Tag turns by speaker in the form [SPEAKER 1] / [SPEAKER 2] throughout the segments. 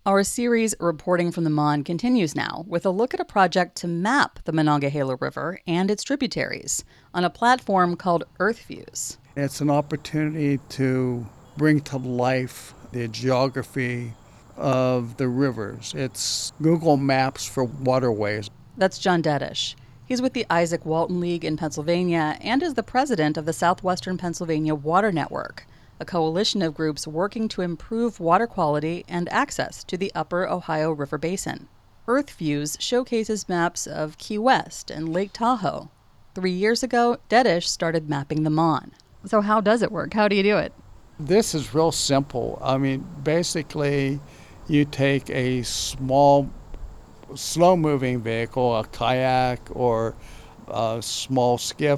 [SPEAKER 1] Our series, Reporting from the Mon, continues now with a look at a project to map the Monongahela River and its tributaries on a platform called EarthViews.
[SPEAKER 2] It's an opportunity to bring to life the geography of the rivers. It's Google Maps for waterways.
[SPEAKER 1] That's John Dedish. He's with the Isaac Walton League in Pennsylvania and is the president of the Southwestern Pennsylvania Water Network, a coalition of groups working to improve water quality and access to the upper Ohio River Basin. EarthViews showcases maps of Key West and Lake Tahoe. 3 years ago, Dedish started mapping the Mon. So how does it work? How do you do it?
[SPEAKER 2] This is real simple. Basically, you take a small, slow-moving vehicle, a kayak or a small skiff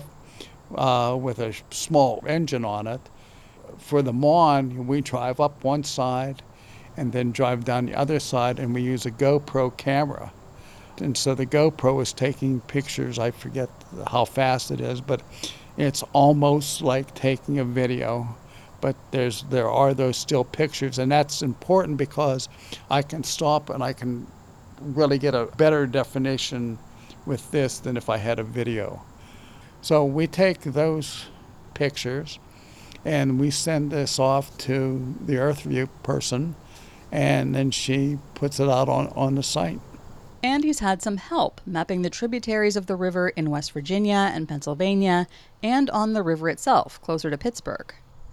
[SPEAKER 2] with a small engine on it. For the Mon, we drive up one side and then drive down the other side, and we use a GoPro camera. And so the GoPro is taking pictures. I forget how fast it is, but it's almost like taking a video. But there are those still pictures, and that's important because I can stop and I can really get a better definition with this than if I had a video. So we take those pictures and we send this off to the EarthView person, and then she puts it out on the site.
[SPEAKER 1] And he's had some help mapping the tributaries of the river in West Virginia and Pennsylvania and on the river itself, closer to Pittsburgh.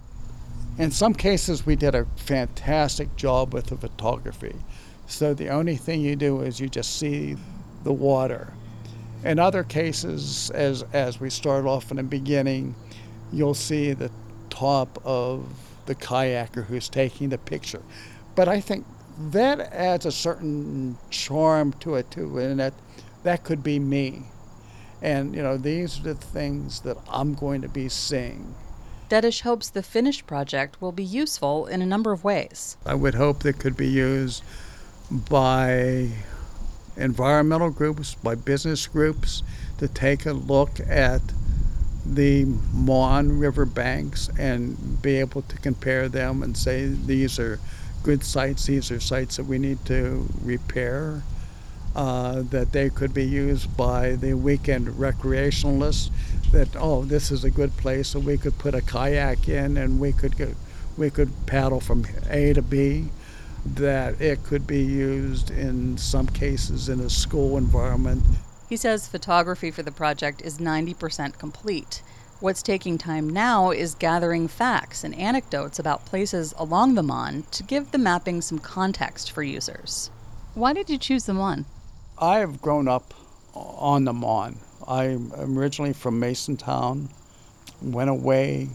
[SPEAKER 2] In some cases, we did a fantastic job with the photography. So the only thing you do is you just see the water. In other cases, as we start off in the beginning, you'll see the top of the kayaker who's taking the picture. But I think that adds a certain charm to it too, and that could be me. And these are the things that I'm going to be seeing.
[SPEAKER 1] Dedish hopes the finished project will be useful in a number of ways.
[SPEAKER 2] I would hope that it could be used by environmental groups, by business groups, to take a look at the Mon River banks and be able to compare them and say these are good sites, these are sites that we need to repair, that they could be used by the weekend recreationalists, that, this is a good place, so we could put a kayak in and we could paddle from A to B, that it could be used in some cases in a school environment.
[SPEAKER 1] He says photography for the project is 90% complete. What's taking time now is gathering facts and anecdotes about places along the Mon to give the mapping some context for users. Why did you choose the Mon?
[SPEAKER 2] I have grown up on the Mon. I'm originally from Masontown, went away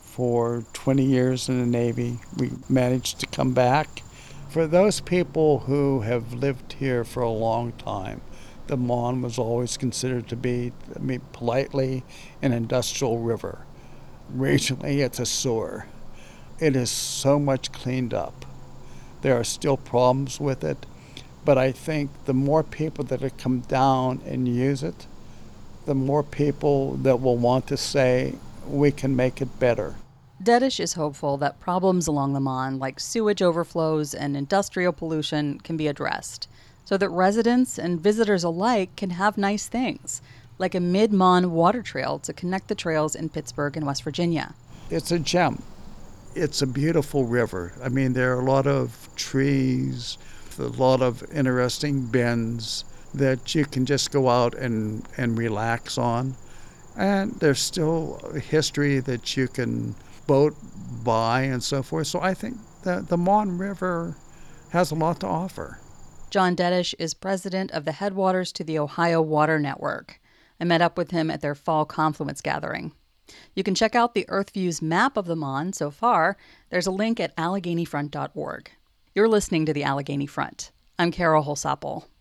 [SPEAKER 2] for 20 years in the Navy. We managed to come back. For those people who have lived here for a long time, the Mon was always considered to be, politely, an industrial river. Regionally, it's a sewer. It is so much cleaned up. There are still problems with it, but I think the more people that have come down and use it, the more people that will want to say, we can make it better.
[SPEAKER 1] Dedish is hopeful that problems along the Mon, like sewage overflows and industrial pollution, can be addressed, so that residents and visitors alike can have nice things, like a mid-Mon water trail to connect the trails in Pittsburgh and West Virginia.
[SPEAKER 2] It's a gem. It's a beautiful river. There are a lot of trees, a lot of interesting bends that you can just go out and relax on. And there's still a history that you can boat by and so forth. So I think that the Mon River has a lot to offer.
[SPEAKER 1] John Dedish is president of the Headwaters to the Ohio Water Network. I met up with him at their fall confluence gathering. You can check out the EarthViews map of the Mon so far. There's a link at AlleghenyFront.org. You're listening to the Allegheny Front. I'm Carol Holsapple.